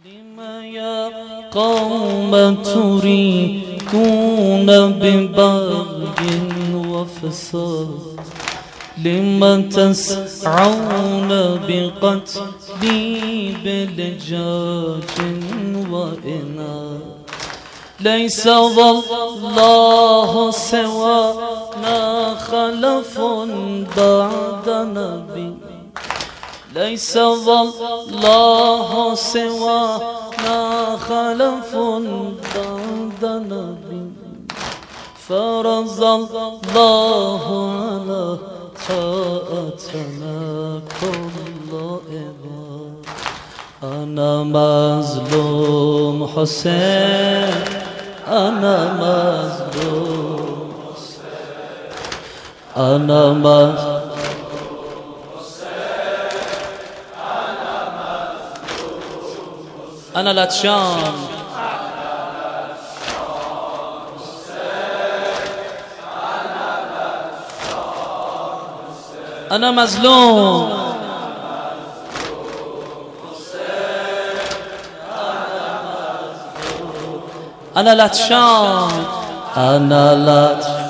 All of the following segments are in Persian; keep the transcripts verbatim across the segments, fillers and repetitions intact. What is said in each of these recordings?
لما يا قوم تريدون ببغي وفساد لما تسعون بقتلي بلجاج وإناد ليس والله سوانا خلف بعد نبي ليس والله سوانا خلف بعد نبي فرض الله على طاعتنا كل عباد أنا مظلوم حسين أنا مظلوم حسين أنا مظلوم أنا لاتشان أنا مظلوم أنا لاتشان أنا لاتشان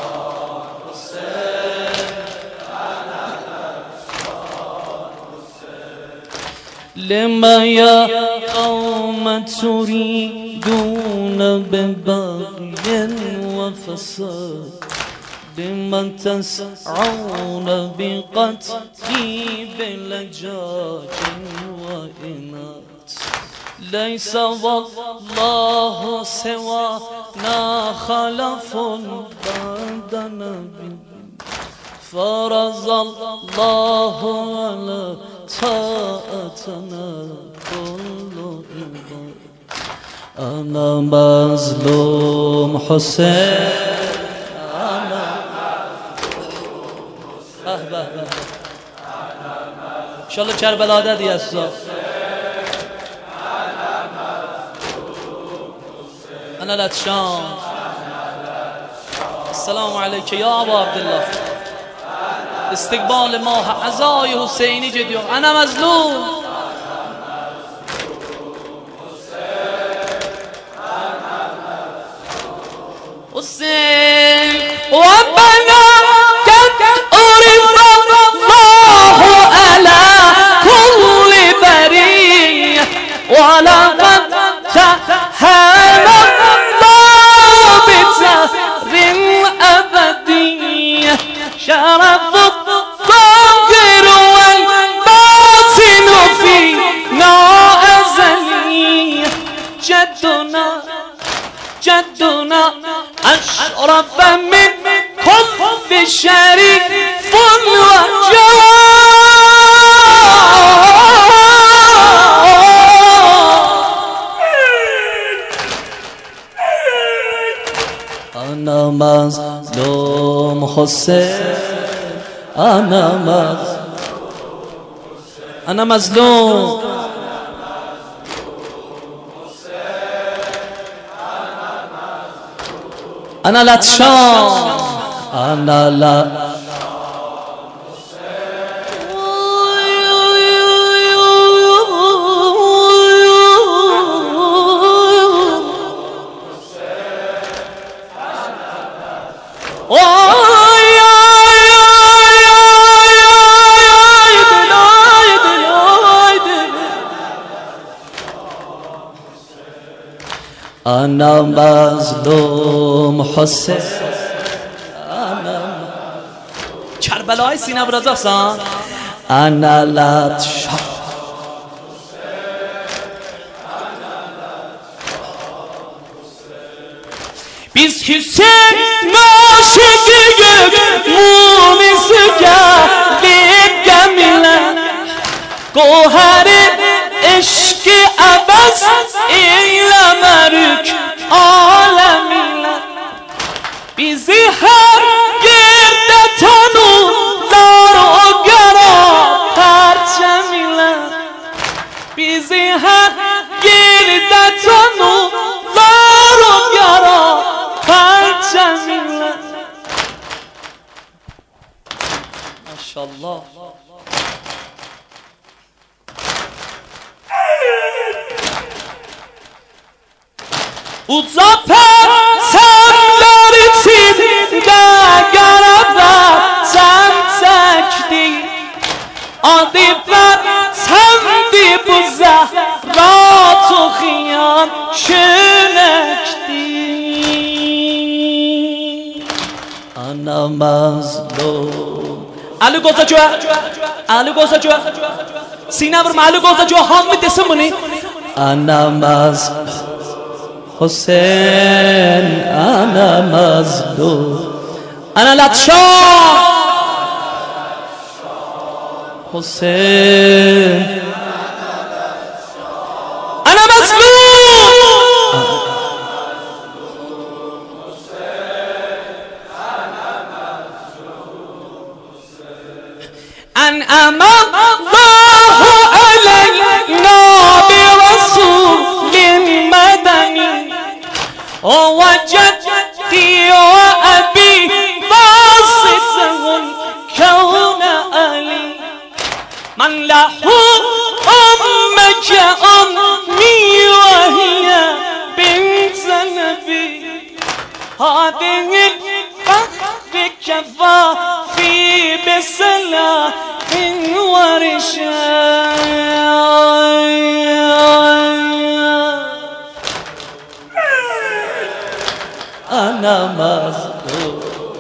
لما يا قوم تريدون ببغي وفساد لمن تسعون بقتلي بلجاج وإناد ليس والله سوانا خلف بعد نبي فرض الله على طاعتنا كل عباد أنا مظلوم حسين أنا مظلوم حسين إن شاء الله کربلا دادی هستا أنا لاتشان السلام عليك يا أبا عبد الله استقبال ماه عزای حسینی جدیو أنا مظلوم حسين ربنا قد عرف الله على كل برية ولقد تهان الله بتهر أبدية شرف الظاهر والباطن فينا أزلية جدنا جدنا أشرف من كل شريف وجواد أنا مظلوم حسين أنا مظلوم أنا مظلوم أنا لاتشان أنا لا أنا مظلوم حسين أنا کربلای سینه برازاستان أنا لاتشان biz Hüseyin aşıkıyık Munisi geldik gemine Goheri eşki abes eylemerik alemine bizi her yerde tanırlar o gara perçemine bizi her yerde tanırlar o gara perçemine maşallah Uzatsan içimde garaba sen çekti Adibler sendi bu zehrat u xiyan şünekti Ana mazlum Ali Gozaço'ya Ali Gozaço'ya Sine vurma Ali Gozaço'ya hammi desin bunu Ana mazlum Hüseyin ana mazlum Ana latşan Hüseyin ana mazlum أنعم الله علينا برسول مدني وجدي وأبي باسطه الكون ألي من له أمك أمي وهي بنت نبي هذه بكفى في بسلاح ورشاد أنا مظلوم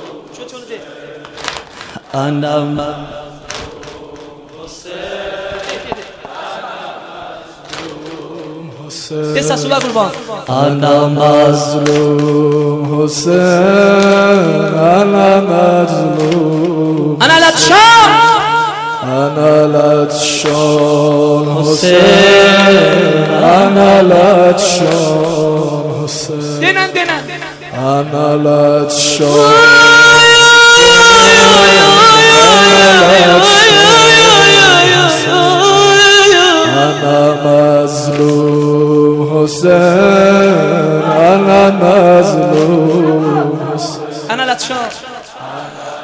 أنا مظلوم Desa sula kurban Ana mazlum Hüseyin Ana mazlum Ana latşan Ana latşan Hüseyin Ana latşan Hüseyin Denen denen Ana latşan Ana mazlum Hüseyin Ana mazlum Ana latşan